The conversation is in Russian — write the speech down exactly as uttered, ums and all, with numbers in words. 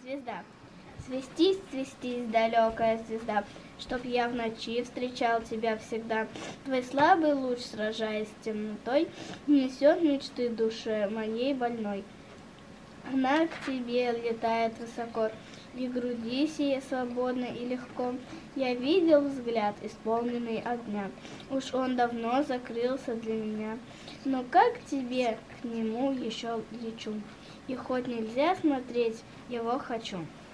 Звезда. Свистись, свистись, далекая звезда, чтоб я в ночи встречал тебя всегда. Твой слабый луч, сражаясь с темнотой, несет мечты душе моей больной. Она к тебе летает высоко, и груди сие свободно и легко. Я видел взгляд, исполненный огня, уж он давно закрылся для меня. Но как к тебе к нему еще лечу, и хоть нельзя смотреть, его хочу.